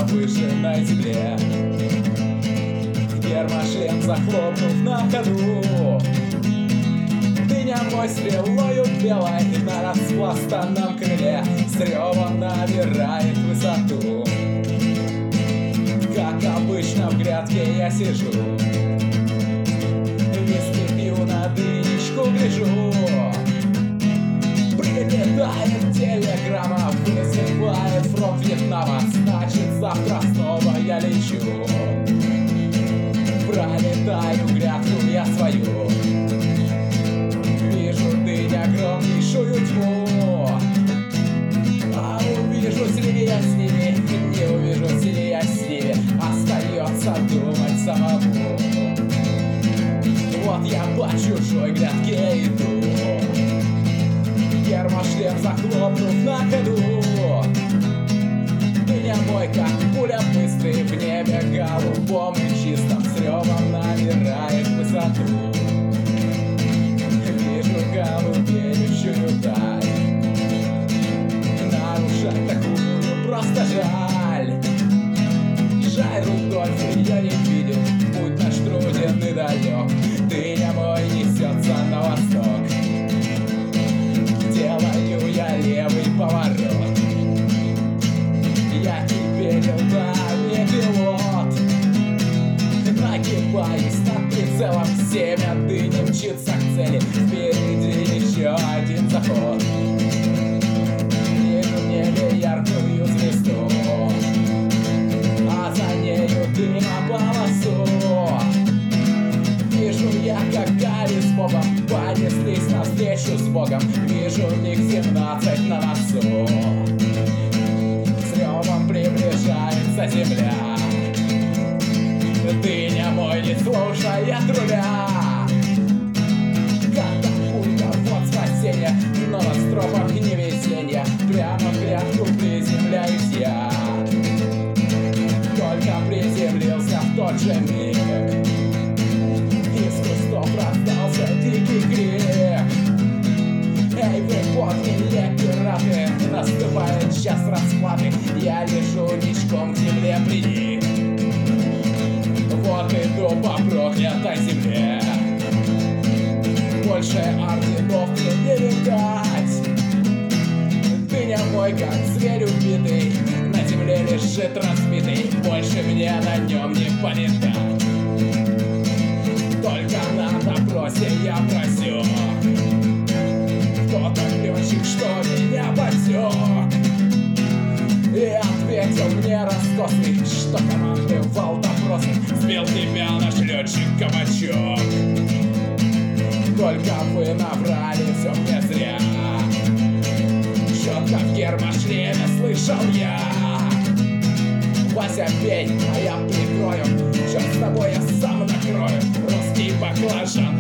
повышенной земле. Гермошлем захлопнув на ходу, дыня мой стрелою белой на распластанном крыле с ревом набирает высоту. Как обычно в грядке я сижу, виски пью, на дынечку гляжу. Прилетает телеграмма, вызывает фронт Вьетнама. Значит, завтра снова я лечу. Пролетаю грядку я свою, вижу дынь огромнейшую тьму. А увижусь ли я с ними, не увижусь ли я с ними, остается думать самому. Вот я по чужой грядке иду, гермошлем захлопнув на ходу. Дыня мой, как пуля, быстрый в небе голубом и чистом, с ревом набирает высоту. Вижу голубеющую даль, нарушать такую просто жаль. Жаль, Рудольф ее не видит, путь наш труден и далек. Дыня мой несется на восток, делаю я левый поворот. Я теперь не пилот, нагибаюсь над прицелом, семя дыни мчится к цели. Впереди еще один заход, вижу в небе яркую звезду, а за нею дыма полосу. Вижу я, как Гарри с Бобом понеслись навстречу с Богом. Вижу МиГ-17 на носу, с ревом приближается земля. Дыня мой, не слушает руля. Катапульта, вот спасение, но на стропах невезения. Прямо в грядку приземляюсь я. Только приземлился в тот же миг, из кустов раздался дикий крик. Эй, вы подлые пираты, наступает час расплаты. Я лежу ничком к земле приник, вот иду по проклятой земле. Больше орденов мне не видать. Дыня мой, как зверь убитый, на земле лежит разбитый. Больше мне на нем не полетать. Только на допросе я просил кто-то летчик, что меня подсек. И ответил мне раскосый, что командовал допросом. Сбил тебя наш летчик Кабачок. Только вы наврали, все мне зря. Четко в гермошлеме слышал я: Вася, пей, а я прикрою. Черт с тобой, я сам накрою. Русский баклажан